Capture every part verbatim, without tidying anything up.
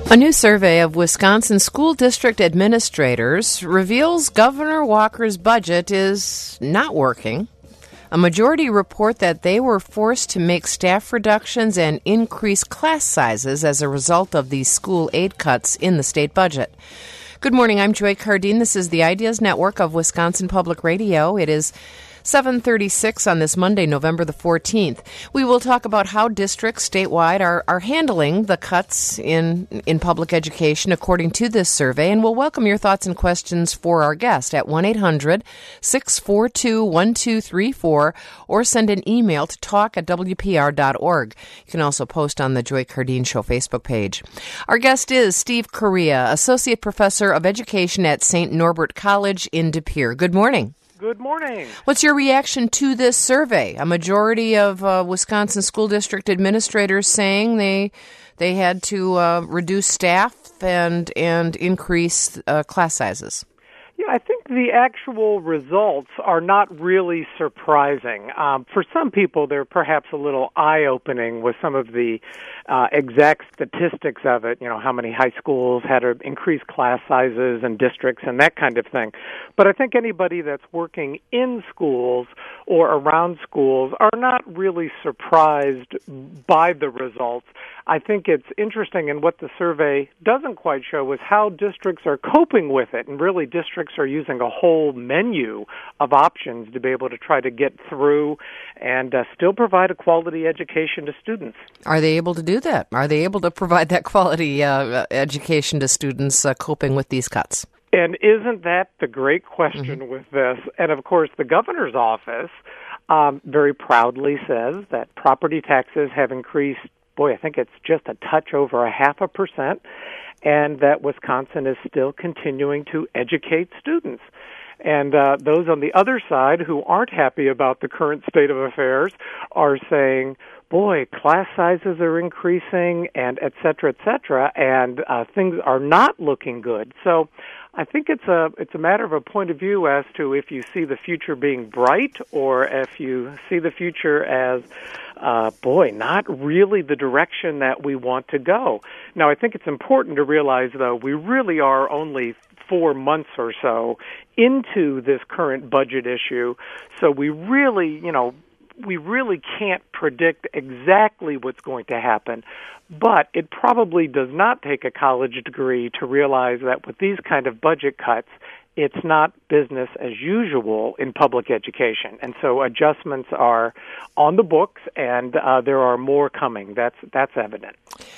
A new survey of Wisconsin school district administrators reveals Governor Walker's budget is not working. A majority report that they were forced to make staff reductions and increase class sizes as a result of these school aid cuts in the state budget. Good morning, I'm Joy Cardine. This is the Ideas Network of Wisconsin Public Radio. It is seven thirty-six on this Monday, November the fourteenth. We will talk about how districts statewide are, are handling the cuts in, in public education according to this survey, and we'll welcome your thoughts and questions for our guest at one eight hundred six four two one two three four or send an email to talk at w p r dot org. You can also post on the Joy Cardine Show Facebook page. Our guest is Steve Correa, Associate Professor of Education at Saint Norbert College in De Pere. Good morning. Good morning. What's your reaction to this survey? A majority of uh, Wisconsin school district administrators saying they they had to uh, reduce staff and and increase uh, class sizes. Yeah, I think the actual results are not really surprising. Um, for some people, they're perhaps a little eye-opening with some of the uh, exact statistics of it, you know, how many high schools had to increase class sizes and districts and that kind of thing. But I think anybody that's working in schools or around schools are not really surprised by the results. I think it's interesting, and what the survey doesn't quite show is how districts are coping with it, and really districts are using a whole menu of options to be able to try to get through and uh, still provide a quality education to students. Are they able to do that? Are they able to provide that quality uh, education to students uh, coping with these cuts? And isn't that the great question mm-hmm. with this? And, of course, the governor's office um, very proudly says that property taxes have increased, boy, I think it's just a touch over a half a percent, and that Wisconsin is still continuing to educate students. And uh, those on the other side who aren't happy about the current state of affairs are saying, boy, class sizes are increasing and et cetera, et cetera, and uh, things are not looking good. So I think it's a it's a matter of a point of view as to if you see the future being bright or if you see the future as, uh, boy, not really the direction that we want to go. Now, I think it's important to realize, though, we really are only four months or so into this current budget issue, so we really, you know, we really can't predict exactly what's going to happen, but it probably does not take a college degree to realize that with these kind of budget cuts, it's not business as usual in public education. And so adjustments are on the books, and uh, there are more coming. That's that's evident.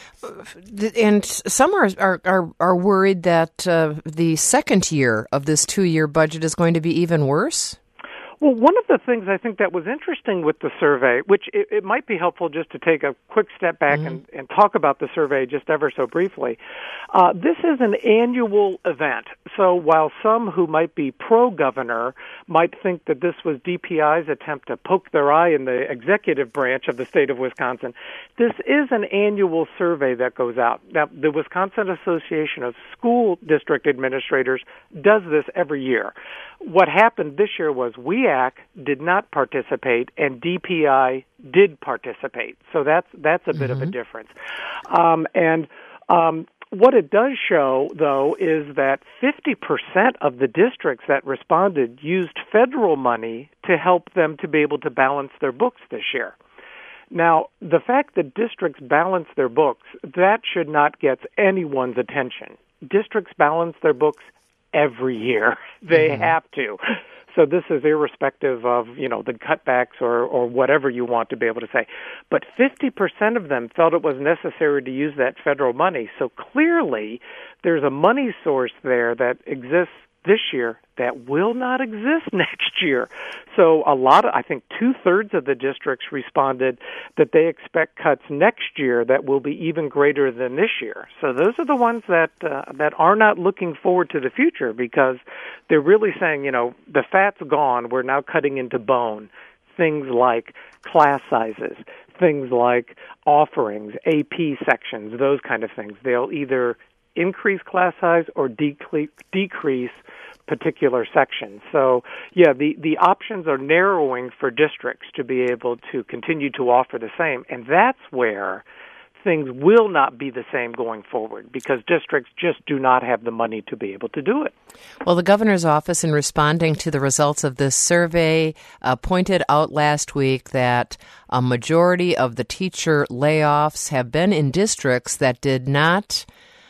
And some are are, are, are worried that uh, the second year of this two-year budget is going to be even worse. Well, one of the things I think that was interesting with the survey, which it, it might be helpful just to take a quick step back mm-hmm. and, and talk about the survey just ever so briefly, uh, this is an annual event. So while some who might be pro-governor might think that this was D P I's attempt to poke their eye in the executive branch of the state of Wisconsin, this is an annual survey that goes out. Now, the Wisconsin Association of School District Administrators does this every year. What happened this year was W E A C did not participate and D P I did participate. So that's that's a bit mm-hmm. of a difference. Um, and um, what it does show, though, is that fifty percent of the districts that responded used federal money to help them to be able to balance their books this year. Now, the fact that districts balance their books, that should not get anyone's attention. Districts balance their books every year. They mm-hmm. have to. So this is irrespective of, you know, the cutbacks or, or whatever you want to be able to say. But fifty percent of them felt it was necessary to use that federal money. So clearly there's a money source there that exists this year that will not exist next year. So a lot of, I think two-thirds of the districts responded that they expect cuts next year that will be even greater than this year. So those are the ones that uh, that are not looking forward to the future because they're really saying, you know, the fat's gone, we're now cutting into bone. Things like class sizes, things like offerings, A P sections, those kind of things. They'll either increase class size or decrease decrease particular sections. So, yeah, the, the options are narrowing for districts to be able to continue to offer the same, and that's where things will not be the same going forward because districts just do not have the money to be able to do it. Well, the governor's office, in responding to the results of this survey, uh, pointed out last week that a majority of the teacher layoffs have been in districts that did not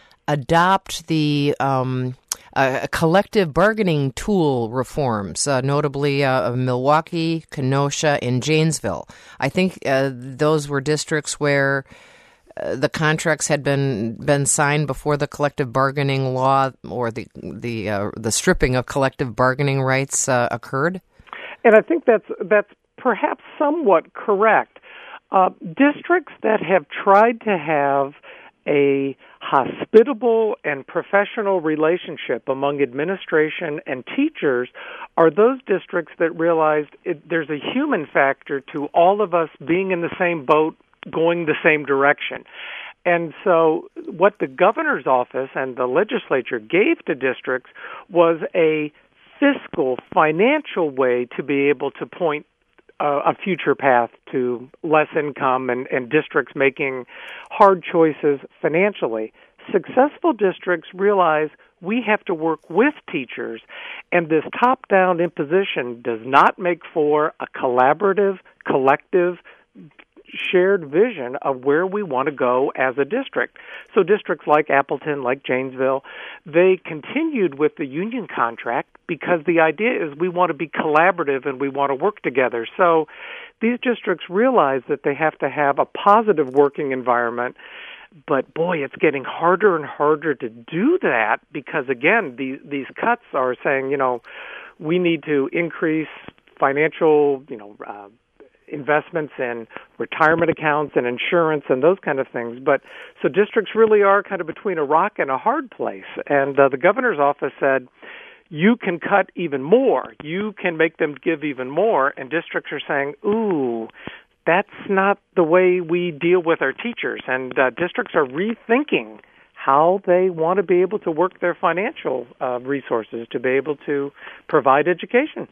adopt the um, uh, collective bargaining tool reforms, uh, notably uh, Milwaukee, Kenosha, and Janesville. I think uh, those were districts where uh, the contracts had been been signed before the collective bargaining law or the the uh, the stripping of collective bargaining rights uh, occurred. And I think that's that's perhaps somewhat correct. Uh, districts that have tried to have a hospitable and professional relationship among administration and teachers are those districts that realized it, there's a human factor to all of us being in the same boat, going the same direction. And so what the governor's office and the legislature gave to districts was a fiscal, financial way to be able to point a future path to less income and, and districts making hard choices financially. Successful districts realize we have to work with teachers, and this top-down imposition does not make for a collaborative, collective, shared vision of where we want to go as a district. So districts like Appleton, like Janesville, they continued with the union contract because the idea is we want to be collaborative and we want to work together. So these districts realize that they have to have a positive working environment, but boy, it's getting harder and harder to do that because, again, these, these cuts are saying, you know, we need to increase financial, you know, uh, investments in retirement accounts and insurance and those kind of things. But so districts really are kind of between a rock and a hard place. And uh, the governor's office said, you can cut even more. You can make them give even more. And districts are saying, ooh, that's not the way we deal with our teachers. And uh, districts are rethinking how they want to be able to work their financial uh, resources to be able to provide education.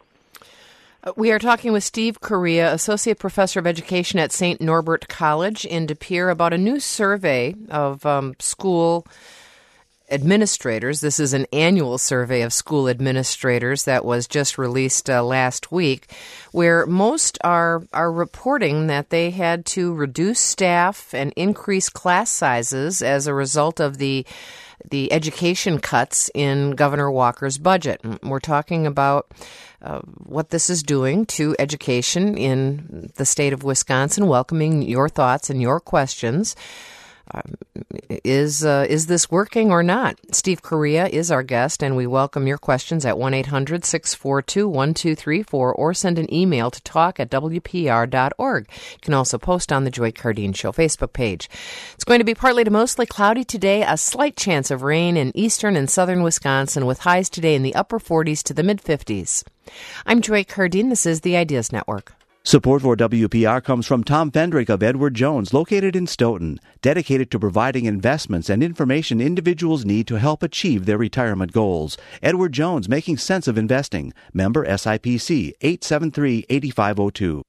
We are talking with Steve Correa, Associate Professor of Education at Saint Norbert College in De Pere, about a new survey of um, school administrators. This is an annual survey of school administrators that was just released uh, last week, where most are are reporting that they had to reduce staff and increase class sizes as a result of the the education cuts in Governor Walker's budget. We're talking about uh, what this is doing to education in the state of Wisconsin, welcoming your thoughts and your questions. Um, is uh, is this working or not? Steve Correa is our guest, and we welcome your questions at one eight hundred six four two one two three four or send an email to talk at w p r dot org. You can also post on the Joy Cardine Show Facebook page. It's going to be partly to mostly cloudy today, a slight chance of rain in eastern and southern Wisconsin with highs today in the upper forties to the mid-fifties. I'm Joy Cardine. This is the Ideas Network. Support for W P R comes from Tom Fendrick of Edward Jones, located in Stoughton, dedicated to providing investments and information individuals need to help achieve their retirement goals. Edward Jones, making sense of investing. Member S I P C, eight seven three, eight five zero two.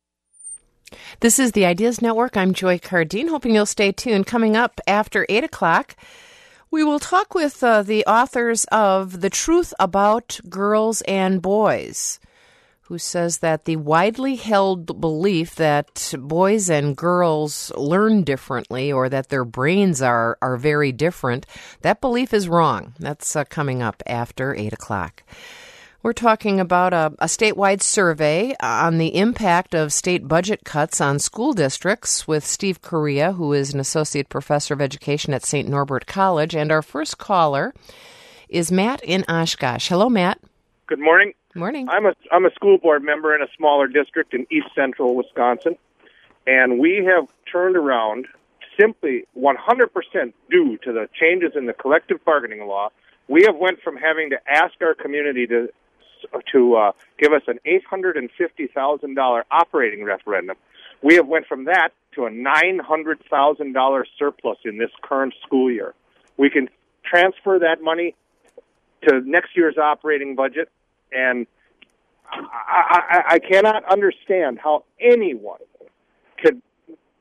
This is the Ideas Network. I'm Joy Cardine, hoping you'll stay tuned. Coming up after eight o'clock, we will talk with uh, the authors of The Truth About Girls and Boys, who says that the widely held belief that boys and girls learn differently or that their brains are, are very different, that belief is wrong. That's uh, coming up after eight o'clock. We're talking about a, a statewide survey on the impact of state budget cuts on school districts with Steve Correa, who is an associate professor of education at Saint Norbert College. And our first caller is Matt in Oshkosh. Hello, Matt. Good morning. Morning. I'm a I'm a school board member in a smaller district in east central Wisconsin, and we have turned around simply one hundred percent due to the changes in the collective bargaining law. We have went from having to ask our community to to uh, give us an eight hundred fifty thousand dollars operating referendum. We have went from that to a nine hundred thousand dollars surplus in this current school year. We can transfer that money to next year's operating budget. And I, I, I cannot understand how anyone could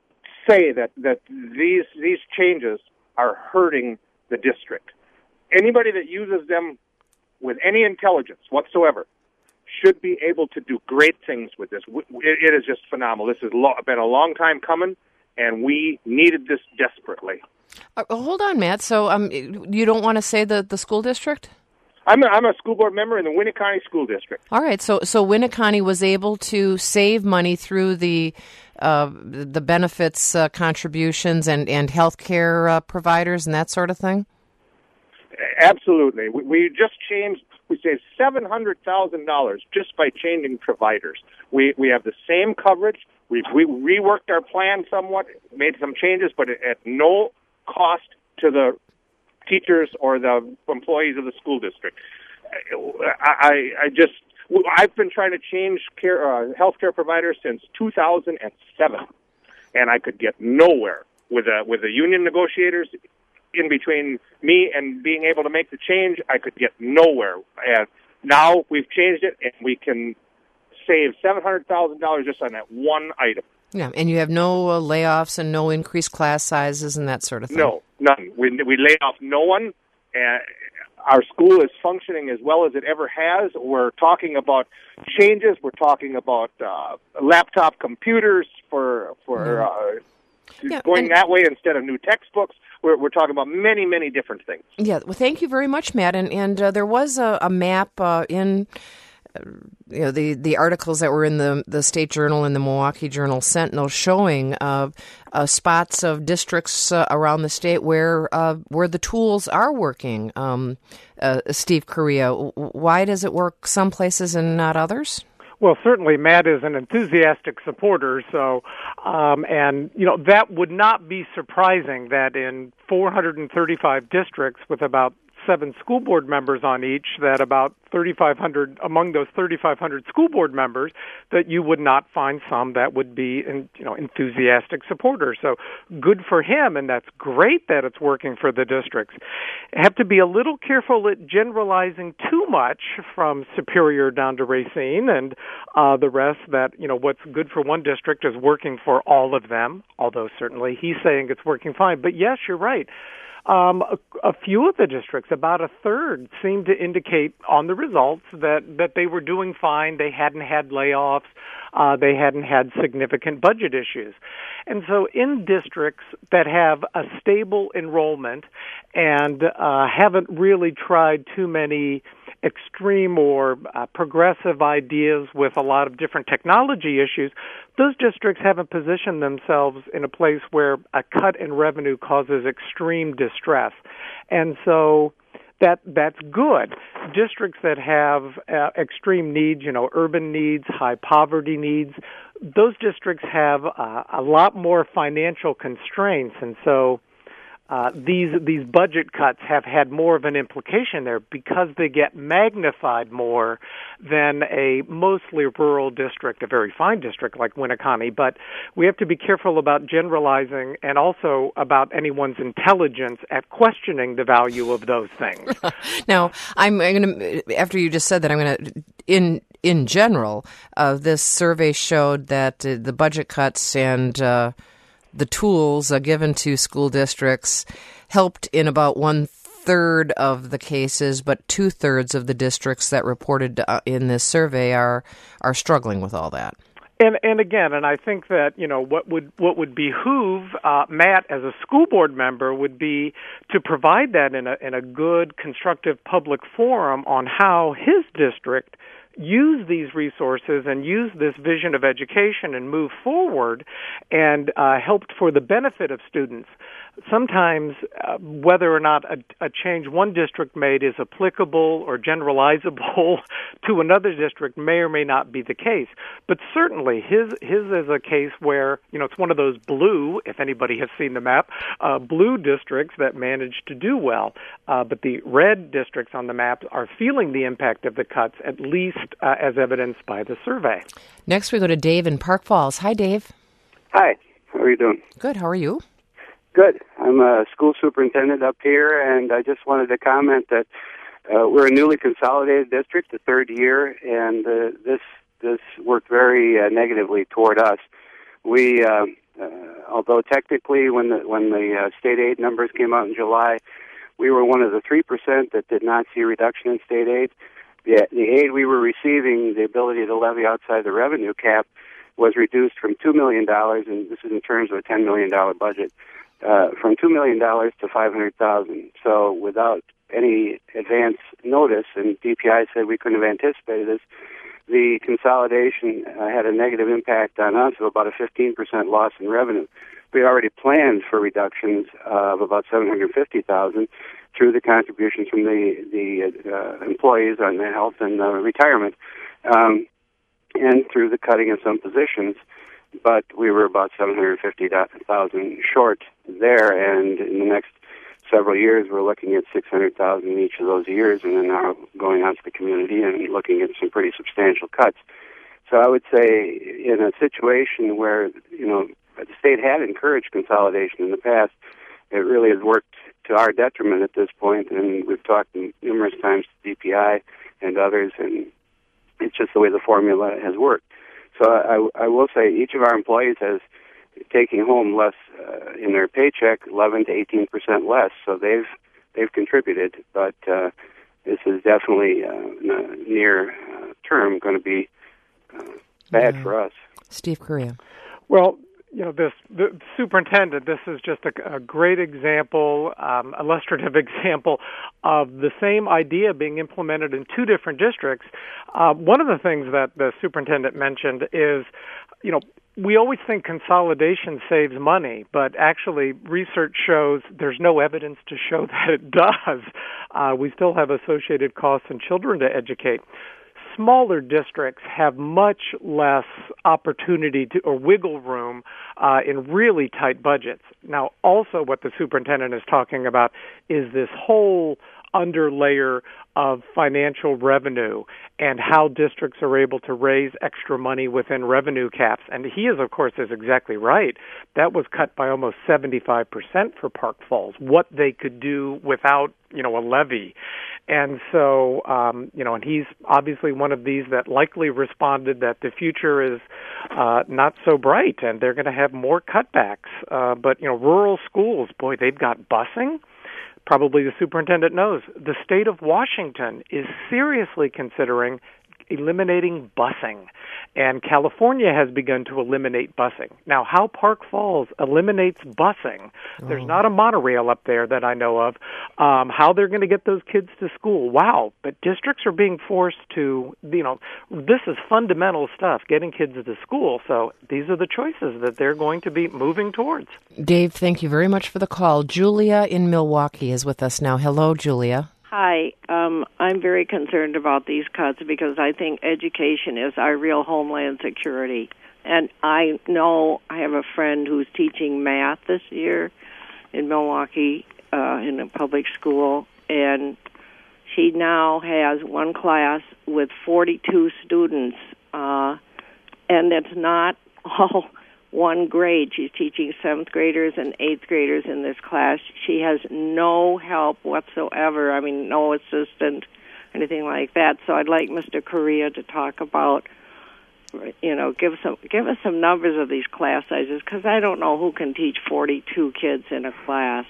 say that, that these these changes are hurting the district. Anybody that uses them with any intelligence whatsoever should be able to do great things with this. It is just phenomenal. This has been a long time coming, and we needed this desperately. Uh, hold on, Matt. So um, you don't want to say the, the school district? I'm a, I'm a school board member in the Winneconne School District. All right. So so Winneconne was able to save money through the uh, the benefits uh, contributions and, and health care uh, providers and that sort of thing? Absolutely. We, we just changed, we saved seven hundred thousand dollars just by changing providers. We we have the same coverage. We've we reworked our plan somewhat, made some changes, but at no cost to the teachers or the employees of the school district. I, I just, I've been trying to change care, uh, healthcare providers since two thousand seven, and I could get nowhere with a, with the union negotiators in between me and being able to make the change. I could get nowhere, and now we've changed it, and we can save seven hundred thousand dollars just on that one item. Yeah, and you have no uh, layoffs and no increased class sizes and that sort of thing. No, none. We we lay off no one. Uh, our school is functioning as well as it ever has. We're talking about changes. We're talking about uh, laptop computers for for uh, yeah, going and, that way instead of new textbooks. We're, we're talking about many, many different things. Yeah, well, thank you very much, Matt. And and uh, there was a, a map uh, in. You know, the, the articles that were in the, the State Journal and the Milwaukee Journal Sentinel showing uh, uh, spots of districts uh, around the state where uh, where the tools are working. Um, uh, Steve Correa, why does it work some places and not others? Well, certainly Matt is an enthusiastic supporter, so, um, and, you know, that would not be surprising that in four hundred thirty-five districts with about seven school board members on each, that about thirty-five hundred, among those thirty-five hundred school board members, that you would not find some that would be, in, you know, enthusiastic supporters. So good for him, and that's great that it's working for the districts. Have to be a little careful at generalizing too much from Superior down to Racine and uh, the rest, that, you know, what's good for one district is working for all of them, although certainly he's saying it's working fine. But yes, you're right. Um, a, a few of the districts, about a third, seemed to indicate on the results that, that they were doing fine. They hadn't had layoffs. Uh, they hadn't had significant budget issues. And so in districts that have a stable enrollment and uh, haven't really tried too many extreme or uh, progressive ideas with a lot of different technology issues, those districts haven't positioned themselves in a place where a cut in revenue causes extreme distress. And so that that's good. Districts that have uh, extreme needs, you know, urban needs, high poverty needs, those districts have uh, a lot more financial constraints, and so Uh, these these budget cuts have had more of an implication there because they get magnified more than a mostly rural district, a very fine district like Winneconne. But we have to be careful about generalizing and also about anyone's intelligence at questioning the value of those things. Now, I'm, I'm going to, after you just said that, I'm going to, in in general, uh, this survey showed that uh, the budget cuts and uh, the tools uh, given to school districts helped in about one third of the cases, but two thirds of the districts that reported uh, in this survey are are struggling with all that. And and again, and I think that, you know, what would what would behoove uh, Matt as a school board member would be to provide that in a in a good, constructive public forum on how his district use these resources and use this vision of education and move forward and uh, helped for the benefit of students. Sometimes uh, whether or not a, a change one district made is applicable or generalizable to another district may or may not be the case. But certainly his his is a case where, you know, it's one of those blue, if anybody has seen the map, uh, blue districts that managed to do well. Uh, but the red districts on the map are feeling the impact of the cuts, at least uh, as evidenced by the survey. Next we go to Dave in Park Falls. Hi, Dave. Hi. How are you doing? Good. How are you? Good. I'm a school superintendent up here, and I just wanted to comment that uh, we're a newly consolidated district, the third year, and uh, this this worked very uh, negatively toward us. We uh, uh, although technically when the when the uh, state aid numbers came out in July, we were one of the three percent that did not see a reduction in state aid. The, the aid we were receiving, the ability to levy outside the revenue cap, was reduced from two million dollars, and this is in terms of a ten million dollars budget, uh, from two million dollars to five hundred thousand dollars. So without any advance notice, and D P I said we couldn't have anticipated this, the consolidation uh, had a negative impact on us of about a fifteen percent loss in revenue. We already planned for reductions of about seven hundred fifty thousand dollars through the contributions from the the uh, employees on the health and uh, retirement, um, and through the cutting of some positions. But we were about seven hundred fifty thousand dollars short there, and in the next several years, we're looking at six hundred thousand dollars in each of those years, and then now going on to the community and looking at some pretty substantial cuts. So I would say in a situation where, you know, the state had encouraged consolidation in the past, it really has worked to our detriment at this point, and we've talked numerous times to D P I and others, and it's just the way the formula has worked. So I, I will say each of our employees has taking home less uh, in their paycheck, eleven to eighteen percent less. So they've they've contributed, but uh, this is definitely uh, near uh, term going to be uh, bad yeah. for us. Steve Correa. Well, you know, this the superintendent, this is just a, a great example, um, illustrative example of the same idea being implemented in two different districts. Uh, one of the things that the superintendent mentioned is, you know, we always think consolidation saves money, but actually research shows there's no evidence to show that it does. Uh, we still have associated costs and children to educate. Smaller districts have much less opportunity to, or wiggle room uh, in really tight budgets. Now, also what the superintendent is talking about is this whole underlayer of financial revenue and how districts are able to raise extra money within revenue caps. And he is, of course, is exactly right. That was cut by almost seventy-five percent for Park Falls, what they could do without, you know, a levy. And so, um, you know, and he's obviously one of these that likely responded that the future is uh, not so bright and they're going to have more cutbacks. Uh, but, you know, rural schools, boy, they've got busing. Probably the superintendent knows. The state of Washington is seriously considering eliminating busing, and California has begun to eliminate busing. Now, how Park Falls eliminates busing, oh. there's not a monorail up there that I know of, um, how they're going to get those kids to school. Wow, but districts are being forced to, you know, this is fundamental stuff, getting kids to school, so these are the choices that they're going to be moving towards. Dave, thank you very much for the call. Julia in Milwaukee is with us now. Hello, Julia. Hi. Um, I'm very concerned about these cuts because I think education is our real homeland security. And I know I have a friend who's teaching math this year in Milwaukee uh, in a public school, and she now has one class with forty-two students, uh, and it's not all one grade. She's teaching seventh graders and eighth graders in this class. She has no help whatsoever. I mean, no assistant, anything like that. So I'd like Mister Correa to talk about, you know, give some give us some numbers of these class sizes, because I don't know who can teach forty-two kids in a class.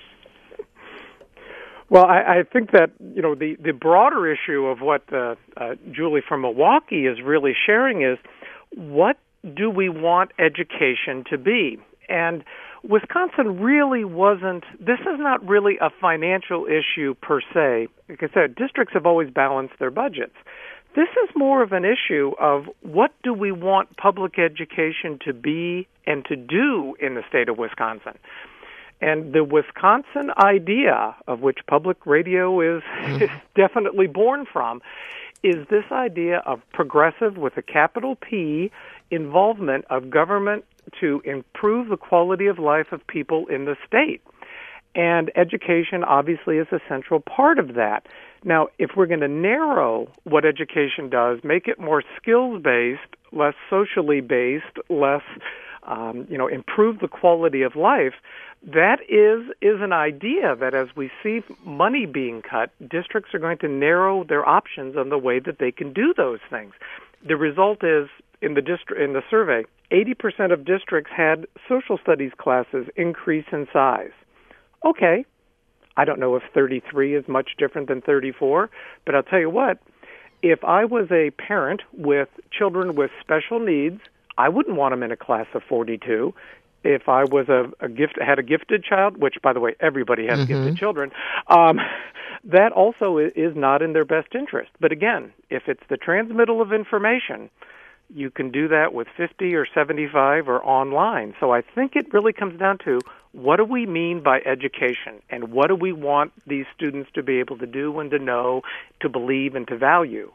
Well, I, I think that, you know, the, the broader issue of what uh, uh, Julie from Milwaukee is really sharing is, what do we want education to be? And Wisconsin really wasn't, this is not really a financial issue per se. Like I said, districts have always balanced their budgets. This is more of an issue of what do we want public education to be and to do in the state of Wisconsin. And the Wisconsin idea, of which public radio is, is definitely born from, is this idea of progressive, with a capital P, involvement of government to improve the quality of life of people in the state. And education obviously is a central part of that. Now, if we're going to narrow what education does, make it more skills-based, less socially based, less, um, you know, improve the quality of life, that is is an idea that as we see money being cut, districts are going to narrow their options on the way that they can do those things. The result is in the distri- in the survey, eighty percent of districts had social studies classes increase in size. Okay, I don't know if thirty-three is much different than thirty-four, but I'll tell you what, if I was a parent with children with special needs, I wouldn't want them in a class of forty-two. If I was a, a gift had a gifted child, which, by the way, everybody has mm-hmm. gifted children, um, that also is not in their best interest. But again, if it's the transmittal of information, you can do that with fifty or seventy-five or online. So I think it really comes down to, what do we mean by education, and what do we want these students to be able to do and to know, to believe and to value?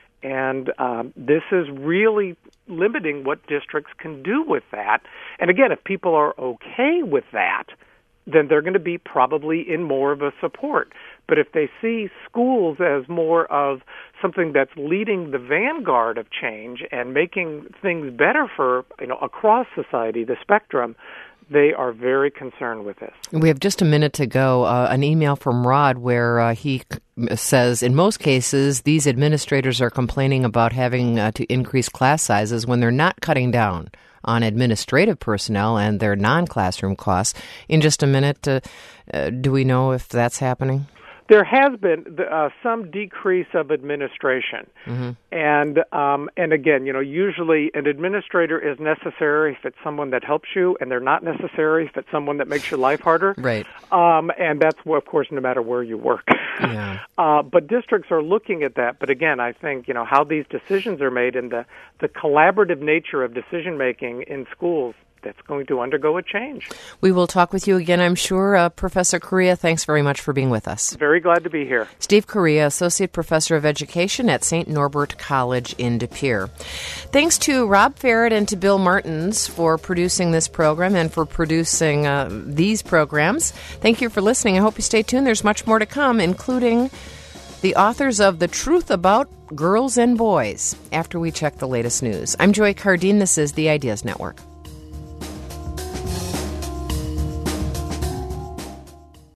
And um, this is really limiting what districts can do with that. And again, if people are okay with that, then they're going to be probably in more of a support. But if they see schools as more of something that's leading the vanguard of change and making things better for, you know, across society, the spectrum, they are very concerned with this. We have just a minute to go. Uh, an email from Rod where uh, he says, in most cases, these administrators are complaining about having uh, to increase class sizes when they're not cutting down on administrative personnel and their non-classroom costs. In just a minute, uh, uh, do we know if that's happening? There has been uh, some decrease of administration, mm-hmm. and um, and again, you know, usually an administrator is necessary if it's someone that helps you, and they're not necessary if it's someone that makes your life harder. Right. Um, and that's, of course, no matter where you work. Yeah. uh, but districts are looking at that. But again, I think, you know, how these decisions are made and the the collaborative nature of decision making in schools, that's going to undergo a change. We will talk with you again, I'm sure. Uh, Professor Correia, thanks very much for being with us. Very glad to be here. Steve Correia, Associate Professor of Education at Saint Norbert College in De Pere. Thanks to Rob Ferret and to Bill Martins for producing this program and for producing uh, these programs. Thank you for listening. I hope you stay tuned. There's much more to come, including the authors of The Truth About Girls and Boys, after we check the latest news. I'm Joy Cardine. This is the Ideas Network.